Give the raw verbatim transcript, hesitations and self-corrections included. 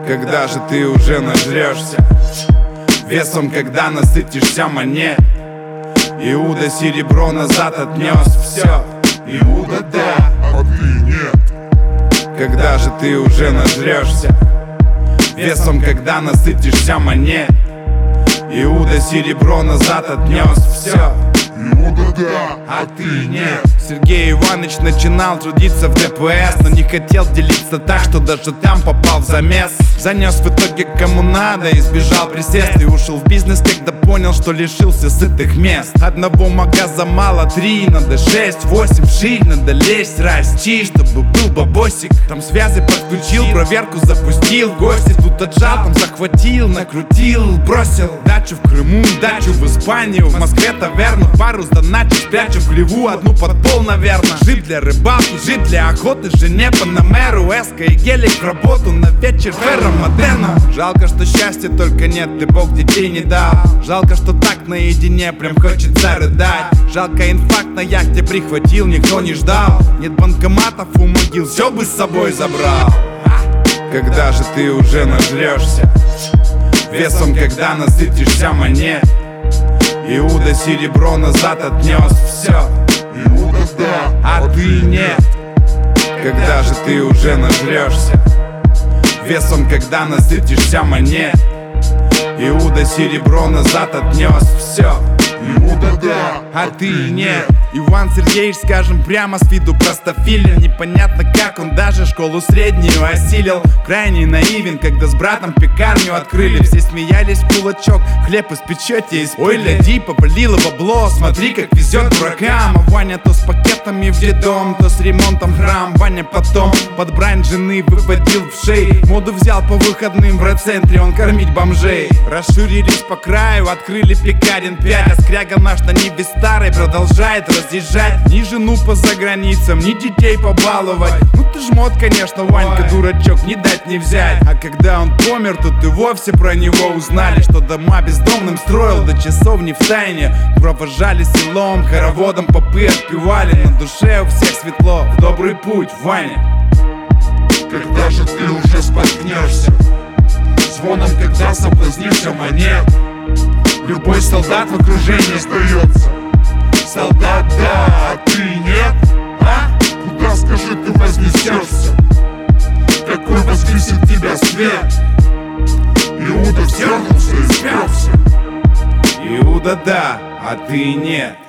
Когда же ты уже нажрешься весом, когда насытишься монет? Иуда серебро назад отнес все. Иуда да, а ты нет. Когда же ты уже нажрешься весом, когда насытишься монет? Иуда серебро назад отнес все. Иуда да, а ты нет. Сергей Иванович начинал трудиться в ДПС, но не хотел делиться так, что даже там попал в замес. Занес в итоге кому надо, избежал присест и ушел в бизнес, когда понял, что лишился сытых мест. Одного магаза мало, три, надо шесть, восемь, шить, надо лезть, расти, чтобы был бабосик. Там связи подключил, проверку запустил, гости тут отжал, там захватил, накрутил, бросил дачу в Крыму, дачу в Испанию, в Москве таверну, пару сдоначу, спрячу в Льву, одну под пол, наверно. Жить для рыбалки, жить для охоты, жене Панамеру, эска и гелик в работу, на вечер ферро модерна. Жалко, что счастья только нет, ты Бог детей не дал. Жалко, что так наедине прям хочется рыдать. Жалко, инфаркт на яхте прихватил, никто не ждал. Нет банкоматов у могил, все бы с собой забрал. Когда же ты уже нажрешься весом, когда насытишься монет? Иуда серебро назад отнес все. Иуда да, а ты нет. Когда же ты уже нажрешься весом, когда насытишься монет? Иуда серебро назад отнес все. Иуда да, а ты нет. Иван Сергеевич, скажем прямо, с виду простофилин. Непонятно, как он даже школу среднюю осилил. Крайне наивен, когда с братом пекарню открыли. Все смеялись в кулачок, хлеб испечете из пыли. Ой, гляди, повалило бабло, смотри, как везет дуракам. А Ваня то с пакетами в детдом, то с ремонтом храм. Ваня потом под брань жены выводил в шеи. Моду взял по выходным в райцентре, он кормить бомжей. Расширились по краю, открыли пекарен пять. А скряга наш на ниве старой продолжает разъезжать. Ни жену по заграницам, ни детей побаловать. Ну ты жмот, конечно, Ванька, дурачок, не дать не взять. А когда он помер, тут и вовсе про него узнали, что дома бездомным строил до часовни в тайне. Провожали селом, хороводом попы отпевали. На душе у всех светло, в добрый путь, Ваня. Когда же ты уже споткнешься звоном, когда соблазнишься монет? Любой солдат в окружении остается. Солдат да, а ты нет. А? Куда, скажи, ты вознесешься? Какой воскресит тебя свет? Иуда вздернулся и спрягся. Иуда да, а ты нет.